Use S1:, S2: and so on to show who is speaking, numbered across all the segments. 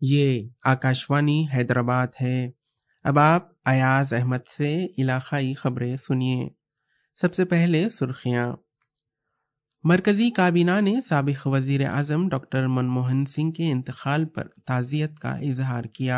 S1: یہ آکاشوانی حیدرآباد ہے۔ اب آپ ایاز احمد سے علاقائی خبریں سنیے۔ سب سے پہلے سرخیاں۔ مرکزی کابینہ نے سابق وزیر اعظم ڈاکٹر منموہن سنگھ کے انتقال پر تعزیت کا اظہار کیا۔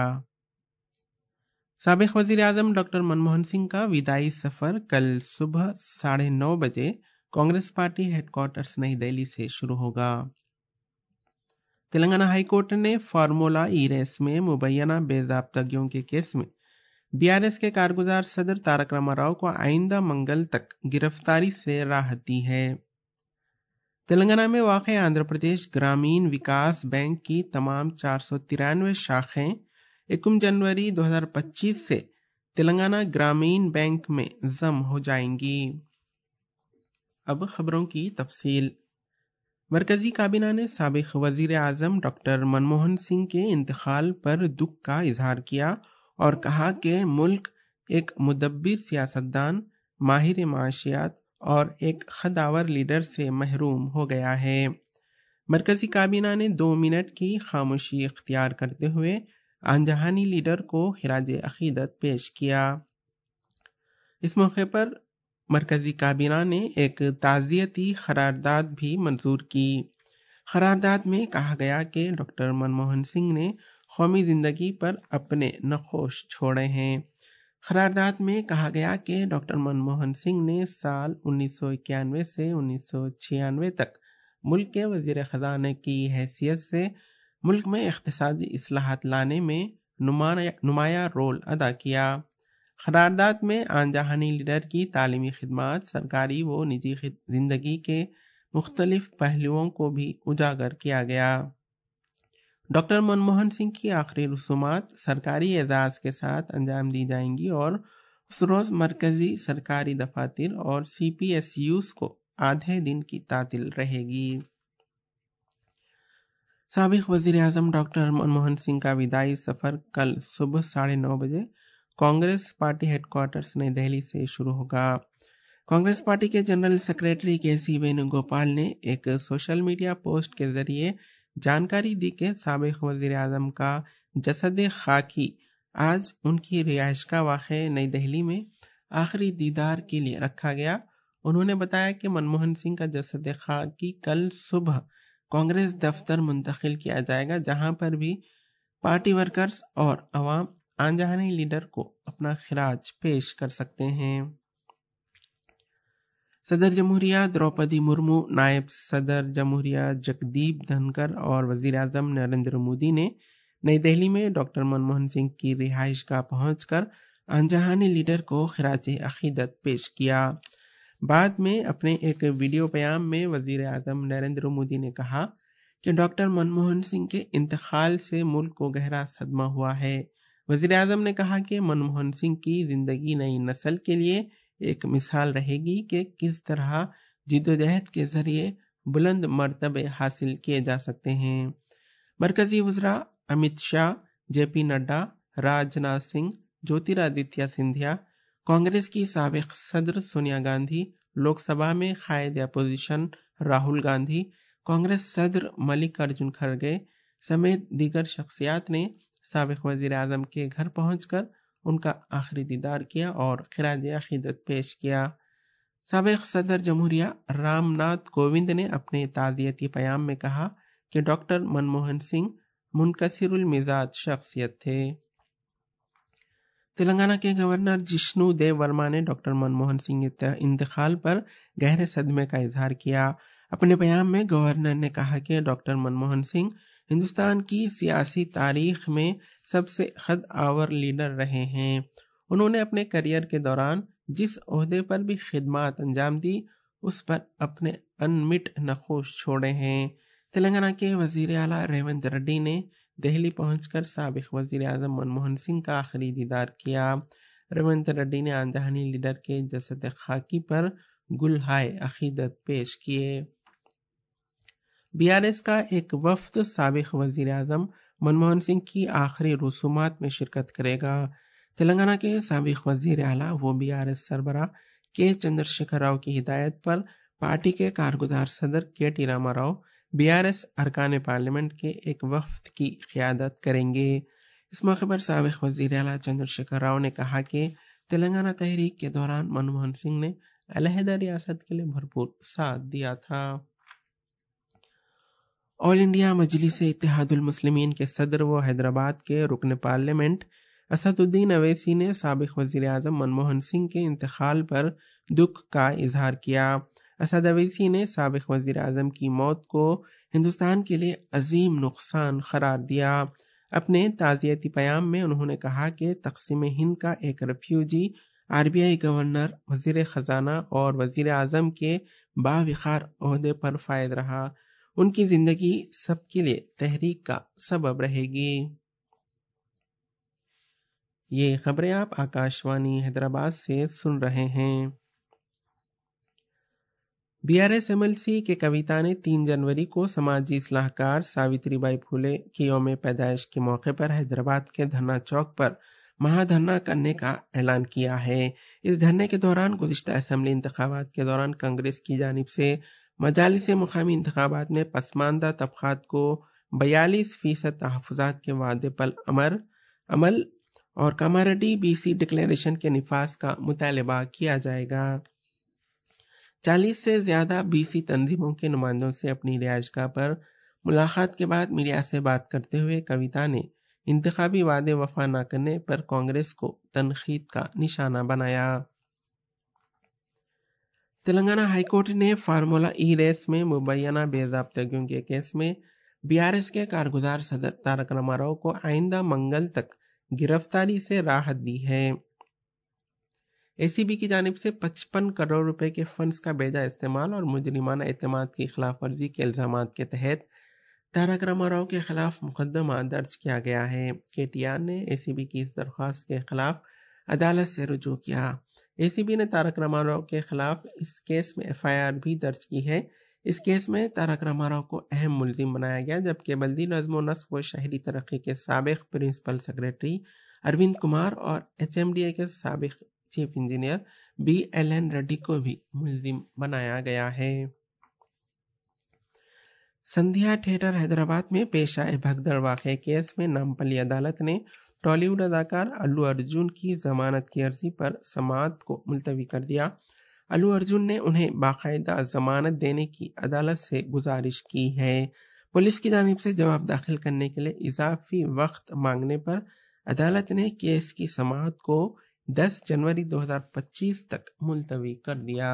S1: سابق وزیر اعظم ڈاکٹر منموہن سنگھ کا وداعی سفر کل صبح 9:30 بجے کانگریس پارٹی ہیڈ کوارٹرز نئی دہلی سے شروع ہوگا۔ تلنگانہ ہائی کورٹ نے فارمولا ای ریس میں مبینہ بے ضابطگیوں کے کیس میں BRS کے کارگزار صدر تارک راما راؤ کو آئندہ منگل تک گرفتاری سے راحت دی ہے۔ تلنگانہ میں واقع آندھرا پردیش گرامین وکاس بینک کی تمام 493 شاخیں 1 جنوری 2025 سے تلنگانہ گرامین بینک میں ضم ہو جائیں گی۔ اب خبروں کی تفصیل۔ مرکزی کابینہ نے سابق وزیر اعظم ڈاکٹر منموہن سنگھ کے انتقال پر دکھ کا اظہار کیا اور کہا کہ ملک ایک مدبر سیاستدان، ماہر معاشیات اور ایک خودآور لیڈر سے محروم ہو گیا ہے۔ مرکزی کابینہ نے 2 منٹ کی خاموشی اختیار کرتے ہوئے آنجہانی لیڈر کو خراج عقیدت پیش کیا۔ اس موقع پر مرکزی کابینہ نے ایک تعزیتی قرارداد بھی منظور کی۔ قرارداد میں کہا گیا کہ ڈاکٹر منموہن سنگھ نے قومی زندگی پر اپنے نقوش چھوڑے ہیں۔ قرارداد میں کہا گیا کہ ڈاکٹر منموہن سنگھ نے سال 1991 سے 1996 تک ملک کے وزیر خزانہ کی حیثیت سے ملک میں اقتصادی اصلاحات لانے میں نمایاں رول ادا کیا۔ قرارداد میں آنجہانی لیڈر کی تعلیمی خدمات، سرکاری و نجی زندگی کے مختلف پہلوؤں کو بھی اجاگر کیا گیا۔ ڈاکٹر منموہن سنگھ کی آخری رسومات سرکاری اعزاز کے ساتھ انجام دی جائیں گی اور اس روز مرکزی سرکاری دفاتر اور CPSUs کو آدھے دن کی تعطیل رہے گی۔ سابق وزیر اعظم ڈاکٹر منموہن سنگھ کا وداعی سفر کل صبح 9:30 بجے کانگریس پارٹی ہیڈ کوارٹرز نئی دہلی سے شروع ہوگا۔ کانگریس پارٹی کے جنرل سیکریٹری KC وینوگوپال نے ایک سوشل میڈیا پوسٹ کے ذریعے جانکاری دی کہ سابق وزیر اعظم کا جسد خاکی آج ان کی رہائش گاہ واقع نئی دہلی میں آخری دیدار کے لیے رکھا گیا۔ انہوں نے بتایا کہ منموہن سنگھ کا جسد خاکی کل صبح کانگریس دفتر منتقل کیا جائے گا، جہاں پر بھی پارٹی ورکرز اور عوام آنجہانی لیڈر کو اپنا خراج پیش کر سکتے ہیں۔ صدر جمہوریہ دروپدی مرمو، نائب صدر جمہوریہ جگدیپ دھنکر اور وزیر اعظم نریندر مودی نے نئی دہلی میں ڈاکٹر منموہن سنگھ کی رہائش گاہ پہنچ کر آنجہانی لیڈر کو خراج عقیدت پیش کیا۔ بعد میں اپنے ایک ویڈیو پیام میں وزیر اعظم نریندر مودی نے کہا کہ ڈاکٹر منموہن سنگھ کے انتقال سے ملک کو گہرا صدمہ ہوا ہے۔ وزیر اعظم نے کہا کہ منموہن سنگھ کی زندگی نئی نسل کے لیے ایک مثال رہے گی کہ کس طرح جدوجہد کے ذریعے بلند مرتبے حاصل کیے جا سکتے ہیں۔ مرکزی وزراء امت شاہ، JP نڈا، راجناتھ سنگھ، جیوترادتیہ سندھیا، کانگریس کی سابق صدر سونیا گاندھی، لوک سبھا میں قائد اپوزیشن راہل گاندھی، کانگریس صدر ملک ارجن کھڑگے سمیت دیگر شخصیات نے سابق وزیر اعظم کے گھر پہنچ کر ان کا آخری دیدار کیا اور خراج عقیدت پیش کیا۔ سابق صدر جمہوریہ رام ناتھ کووند نے اپنے تعزیتی پیام میں کہا کہ ڈاکٹر منموہن سنگھ منکسر المزاج شخصیت تھے۔ تلنگانہ کے گورنر جشنو دیو ورما نے ڈاکٹر منموہن سنگھ انتقال پر گہرے صدمے کا اظہار کیا۔ اپنے پیام میں گورنر نے کہا کہ ڈاکٹر منموہن سنگھ ہندوستان کی سیاسی تاریخ میں سب سے خود آور لیڈر رہے ہیں۔ انہوں نے اپنے کیریئر کے دوران جس عہدے پر بھی خدمات انجام دی، اس پر اپنے انمٹ نقوش چھوڑے ہیں۔ تلنگانہ کے وزیر اعلیٰ ریونت ریڈی نے دہلی پہنچ کر سابق وزیر اعظم منموہن سنگھ کا آخری دیدار کیا۔ ریونت ریڈی نے آنجہانی لیڈر کے جسد خاکی پر گلہائے عقیدت پیش کیے۔ BRS کا ایک وفد سابق وزیر اعظم منموہن سنگھ کی آخری رسومات میں شرکت کرے گا۔ تلنگانہ کے سابق وزیر اعلیٰ و BRS سربراہ K چندرشیکھر راؤ کی ہدایت پر پارٹی کے کارگزار صدر KT راما راؤ BRS ارکان پارلیمنٹ کے ایک وفد کی قیادت کریں گے۔ اس موقع پر سابق وزیر اعلیٰ چندر شیکھر راؤ نے کہا کہ تلنگانہ تحریک کے دوران منموہن سنگھ نے علیحدہ ریاست کے لیے بھرپور ساتھ دیا تھا۔ آل انڈیا مجلس اتحاد المسلمین کے صدر و حیدرآباد کے رکن پارلیمنٹ اسد الدین اویسی نے سابق وزیر اعظم منموہن سنگھ کے انتقال پر دکھ کا اظہار کیا۔ اسد اویسی نے سابق وزیر اعظم کی موت کو ہندوستان کے لیے عظیم نقصان قرار دیا۔ اپنے تعزیتی پیام میں انہوں نے کہا کہ تقسیم ہند کا ایک ریفیوجی RBI گورنر، وزیر خزانہ اور وزیر اعظم کے باوقار عہدے پر فائز رہا۔ ان کی زندگی سب کے لیے تحریک کا سبب رہے گی۔ یہ خبریں آپ آکاشوانی حیدرآباد سے سن رہے ہیں۔ BRS MLC کے کویتا نے 3 جنوری کو سماجی اصلاح کار ساوتری بائی پھولے کی یوم پیدائش کے موقع پر حیدرآباد کے دھرنا چوک پر مہا دھرنا کرنے کا اعلان کیا ہے۔ اس دھرنے کے دوران گزشتہ اسمبلی انتخابات کے دوران کانگریس کی جانب سے مجالس مقامی انتخابات میں پسماندہ طبقات کو 42% تحفظات کے وعدے پر عمل اور کاماریڈی BC ڈکلیریشن کے نفاذ کا مطالبہ کیا جائے گا۔ 40 سے زیادہ BC تنظیموں کے نمائندوں سے اپنی رہائش گاہ پر ملاقات کے بعد میڈیا سے بات کرتے ہوئے کویتا نے انتخابی وعدے وفا نہ کرنے پر کانگریس کو تنقید کا نشانہ بنایا۔ تلنگانہ ہائی کورٹ نے فارمولا ریس میں مبینہ بے ضابطگیوں کے کیس میں BRS کے کارگزار صدر تارک راما راؤ کو آئندہ منگل تک گرفتاری سے راحت دی ہے۔ ACB کی جانب سے 55 کروڑ روپے کے فنڈز کا بے جا استعمال اور مجرمانہ اعتماد کی خلاف ورزی کے الزامات کے تحت تارک راما راؤ کے خلاف مقدمہ درج کیا گیا ہے۔ KTR نے ACB کی اس درخواست کے خلاف عدالت سے رجوع کیا۔ ACB نے تارک راما راؤ کے خلاف اس کیس میں FIR بھی درج کی ہے۔ اس کیس میں تارک راما راؤ کو اہم ملزم بنایا گیا، جبکہ بلدی نظم و نسق و شہری ترقی کے سابق پرنسپل سیکرٹری اروند کمار اور HMDA کے سابق چیف انجینئر BLN ریڈی کو بھی ملزم بنایا گیا ہے۔ سندھیا تھیٹر حیدرآباد میں پیش آئے بھگدڑ واقعے کیس میں نامپلی عدالت نے ٹالی ووڈ اداکار الو ارجن کی ضمانت کی عرضی پر سماعت کو ملتوی کر دیا۔ الو ارجن نے انہیں باقاعدہ ضمانت دینے کی عدالت سے گزارش کی ہے۔ پولیس کی جانب سے جواب داخل کرنے کے لیے اضافی وقت مانگنے پر عدالت نے کیس کی سماعت کو 10 جنوری 2025 تک ملتوی کر دیا۔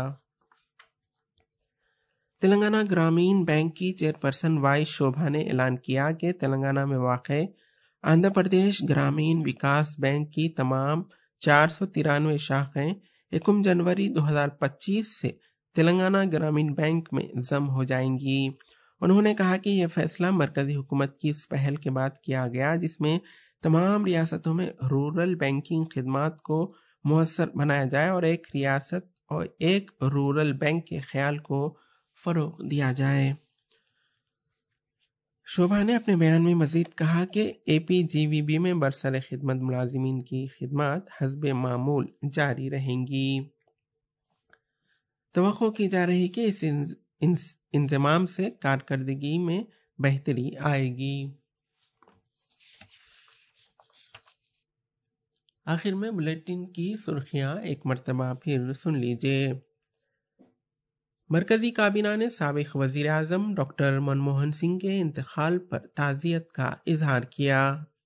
S1: تلنگانہ گرامین بینک کی چیئرپرسن وائی شوبھا نے اعلان کیا کہ تلنگانہ میں واقع آندھرا پردیش گرامین وکاس بینک کی تمام 493 شاخیں 1 جنوری 2025 سے تلنگانہ گرامین بینک میں ضم ہو جائیں گی۔ انہوں نے کہا کہ یہ فیصلہ مرکزی حکومت کی اس پہل کے بعد کیا گیا جس میں تمام ریاستوں میں رورل بینکنگ خدمات کو مؤثر بنایا جائے اور ایک ریاست اور ایک رورل بینک کے خیال کو فروغ دیا جائے۔ شوبھا نے اپنے بیان میں مزید کہا کہ APGVB میں برسر خدمت ملازمین کی خدمات حسب معمول جاری رہیں گی۔ توقع کی جا رہی کہ اس انضمام سے کارکردگی میں بہتری آئے گی۔ آخر میں بلیٹن کی سرخیاں ایک مرتبہ پھر سن لیجیے۔ مرکزی کابینہ نے سابق وزیر اعظم ڈاکٹر منموہن سنگھ کے انتقال پر تعزیت کا اظہار کیا۔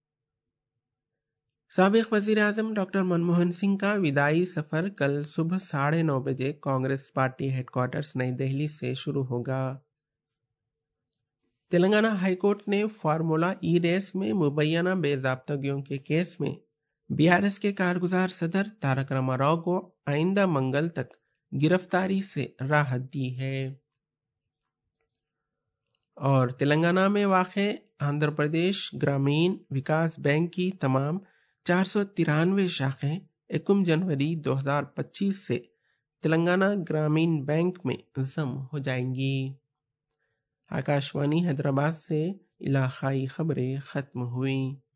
S1: سابق وزیر اعظم ڈاکٹر منموہن سنگھ کا وداعی سفر کل صبح 9:30 بجے کانگریس پارٹی ہیڈ کوارٹرز نئی دہلی سے شروع ہوگا۔ تلنگانہ ہائی کورٹ نے فارمولا ریس میں مبینہ بے ضابطگیوں کے کیس میں BRS کے کارگزار صدر تارک راما راؤ کو آئندہ منگل تک گرفتاری سے راحت دی ہے۔ اور تلنگانہ میں واقع آندھرا پردیش گرامین وکاس بینک کی تمام 493 شاخیں 1 جنوری 2025 سے تلنگانہ گرامین بینک میں ضم ہو جائیں گی۔ آکاشوانی حیدرآباد سے علاقائی خبریں ختم ہوئیں۔